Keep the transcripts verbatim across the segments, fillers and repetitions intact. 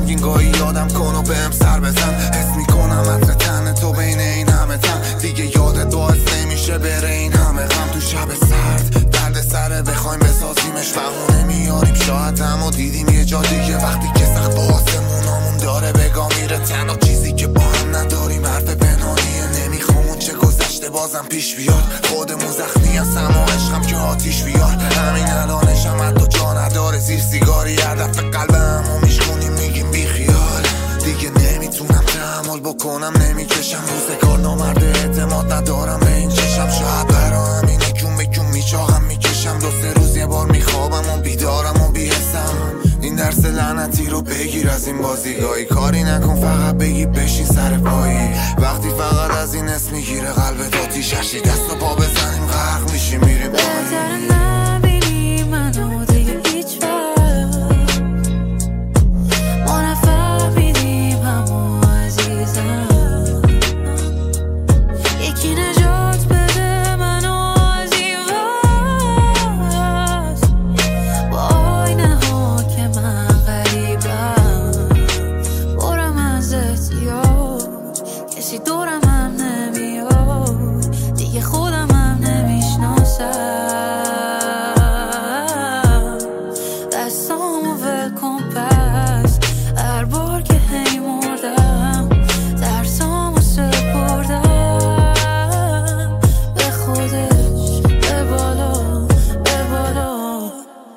غمگین گاهی یادم کن و بهم سر بزن. حس میکنم عطر تن تو بین این همه تن، دیگه یادت باعث نمیشه بره این همه غم. تو شب سرد درد سره بخوایم بسازیمش بهونه میاریم شاید، اما دیدیم یه جا دیگه وقتی که سخت با آسمونامون داره بگا میره. تنها چیزی که با هم نداریم حرف پنهانیه، نمیخوام اون چه گذشته بازم پیش بیاد. خودمون زخمی هستم و عشقم که آتیش بیار. همین الانشم حتی جا نداره زیر سیگاری، هر دفعه قلبمو میشکنیم میگیم بی خیال. دیگه نمیتونم تحمل بکنم، نمیکشم روزگار نامرد، اعتماد ندارم به این چشم. شاید برا همینه کون به کون میچاهم میکشم، دو سه روز یه بار میخوابم و بیدارم و بیهستم. این درس لعنتی رو بگیر از این بازیگاهی، کاری نکن فقط بگی بشین سر پایی. وقتی فقط از این اسم میگیره قلبت آتیش هشتی، دست و پا بزنیم غرق میشیم میریم پایین. نبینی منو دیگه هیچ وقت، ما نفهمیدیم همو عزیزم. یکی نجات بده منو از این وقت، با آینه ها که من غریبم. برم از احتیاج کسی دورم هم نمیاد، دیگه خودم هم نمیشناسم. دستامو ول کن پس، هر بار که هی مردم ترسامو سپردم به خودش، به بالا به بالا.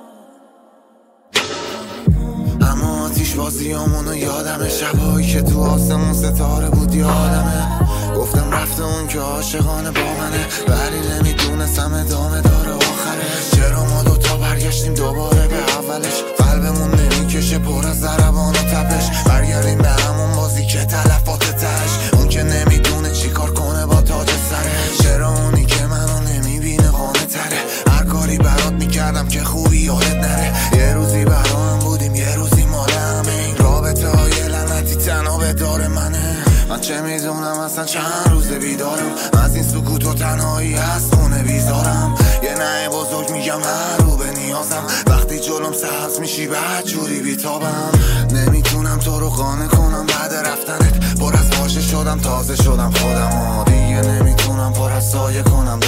اما آتیش بازیامونو یادمه، شبایی که تو آسمون ستاره بود یادمه. گفتم رفته اون که عاشقانه با منه، ولی نمیدونستم ادامه داره آخرش. چرا ما دوتا برگشتیم دوباره به اولش، قلبمون نمیکشه پر از ضربان و تپش. برگردیم به همون بازی که تلفات تش، اون که نمیدونه چی کار کنه با تاج سرش. چرا اونی که منو نمیبینه قانه تره، هر کاری برات میکردم که خوبی یادت نره. یه روزی برا هم بودیم یه روزی مال همه، این رابطه های لعنتی تنها به دار منه. من چه میدونم اصلا چند روز بیدارم، از این سکوت و تنهایی از خونه بیزارم. یه نه بزرگ میگم هر رو به نیازم، وقتی جلوم سبز میشی بعد جوری بیتابم. نمیتونم تو رو قانع کنم بعد رفتنت، پر از واژه شدم تازه شدم خودم ها. دیگه نمیتونم پر از سایه کنم